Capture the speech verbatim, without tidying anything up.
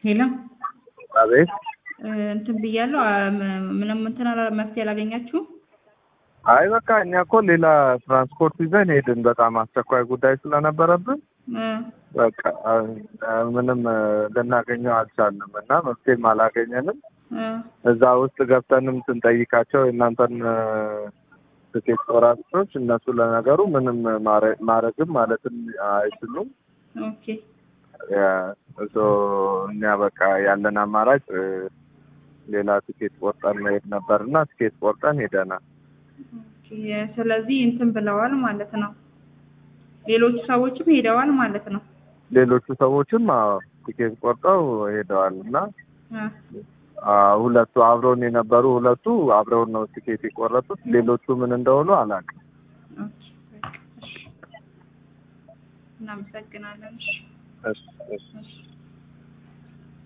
ሄሎ አቤት እንትን ብያለሁ ምንም እንትን መፍትሄ አላገኛችሁም? አይ በቃ እኛ እኮ ሌላ ትራንስፖርት ይዘን ሄድን በጣም አስቸኳይ ጉዳይ ስለነበረብን በቃ ምንም ልናገኘው አልቻልንም እና መፍትሄም አላገኘንም። እዛ ውስጥ ገብተንም ስንጠይቃቸው እናንተን ትኬት ቆራጮች እነሱ ለነገሩ ምንም ማረግም ማለትም አይችሉም። ኦኬ ያ እሱ እኛ በቃ ያለን አማራጭ ሌላ ትኬት ቆርጠን መሄድ ነበርና ትኬት ቆርጠን ሄደናል። ኦኬ ስለዚህ እንትን ብለዋል ማለት ነው። ሌሎች ሰዎችም ሄደዋል ማለት ነው። ሌሎቹ ሰዎችም ትኬት ቆርጠው ሄደዋልና ሁለቱ አብረውን የነበሩ ሁለቱ አብረውን ነው ትኬት የቆረጡት። ሌሎቹ ምን እንደሆኑ አላውቅም። ኦኬ እናመሰግናለን። እሺ እሺ